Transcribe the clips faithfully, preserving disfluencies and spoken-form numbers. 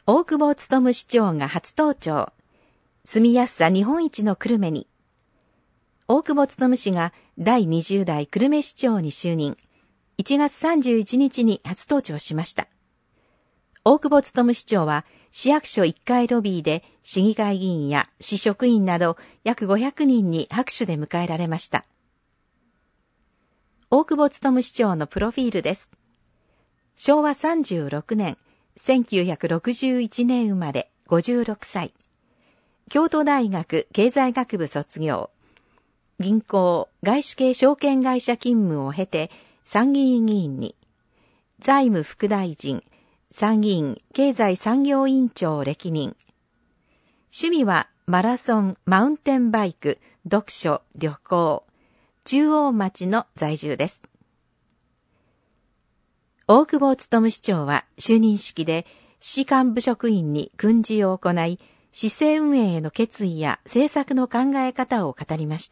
大久保勉市長が初登庁。住みやすさ日本一の久留米に。大久保勉氏がだいにじゅう代久留米市長に就任。いちがつさんじゅういちにちに初登庁しました。大久保勉市長は市役所いっかいロビーで市議会議員や市職員など約ごひゃくにんに拍手で迎えられました。大久保勉市長のプロフィールです。しょうわさんじゅうろくねん、せんきゅうひゃくろくじゅういちねん生まれ、ごじゅうろくさい。京都大学経済学部卒業。銀行、外資系証券会社勤務を経て参議院議員に。財務副大臣、参議院経済産業委員長を歴任。趣味はマラソン、マウンテンバイク、読書、旅行。中央町の在住です。大久保勉市長は就任式で市幹部職員に訓示を行い、市政運営への決意や政策の考え方を語りました。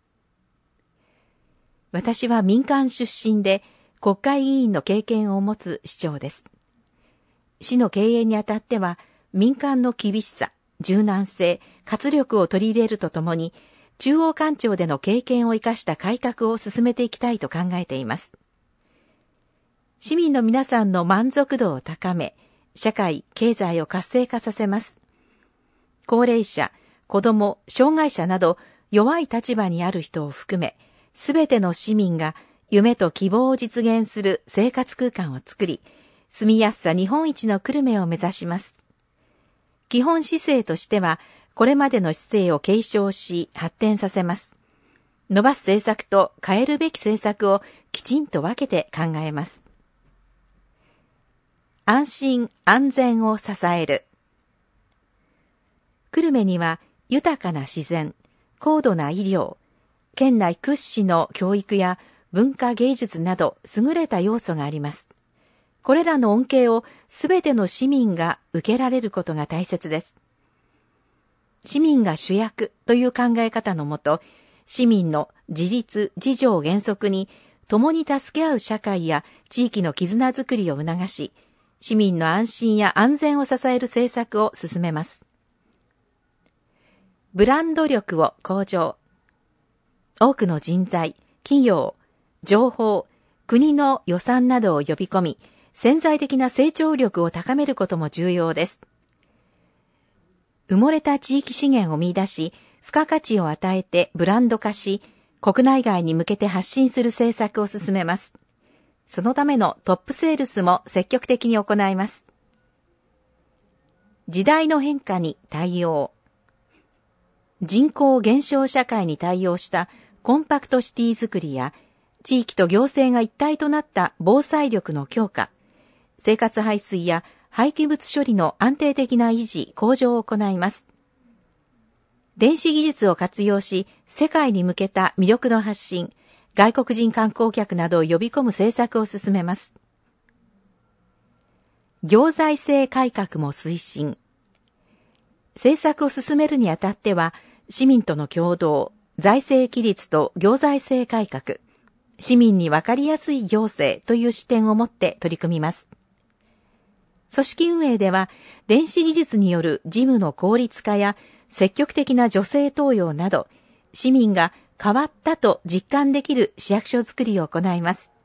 私は民間出身で国会議員の経験を持つ市長です。市の経営にあたっては民間の厳しさ、柔軟性、活力を取り入れるとともに、中央官庁での経験を生かした改革を進めていきたいと考えています。市民の皆さんの満足度を高め、社会、経済を活性化させます。高齢者、子ども、障害者など弱い立場にある人を含め、すべての市民が夢と希望を実現する生活空間を作り、住みやすさ日本一の久留米を目指します。基本姿勢としては、これまでの姿勢を継承し発展させます。伸ばす政策と変えるべき政策をきちんと分けて考えます。安心安全を支える。久留米には豊かな自然、高度な医療、県内屈指の教育や文化芸術など優れた要素があります。これらの恩恵をすべての市民が受けられることが大切です。市民が主役という考え方のもと、市民の自立自助を原則に共に助け合う社会や地域の絆づくりを促し、市民の安心や安全を支える政策を進めます。ブランド力を向上。多くの人材、企業、情報、国の予算などを呼び込み、潜在的な成長力を高めることも重要です。埋もれた地域資源を見出し、付加価値を与えてブランド化し、国内外に向けて発信する政策を進めます。そのためのトップセールスも積極的に行います。時代の変化に対応。人口減少社会に対応したコンパクトシティづくりや、地域と行政が一体となった防災力の強化、生活排水や廃棄物処理の安定的な維持・向上を行います。電子技術を活用し、世界に向けた魅力の発信、外国人観光客などを呼び込む政策を進めます。行財政改革も推進。政策を進めるにあたっては、市民との協働、財政規律と行財政改革、市民にわかりやすい行政という視点を持って取り組みます。組織運営では、電子技術による事務の効率化や積極的な女性登用など、市民が変わったと実感できる市役所づくりを行います。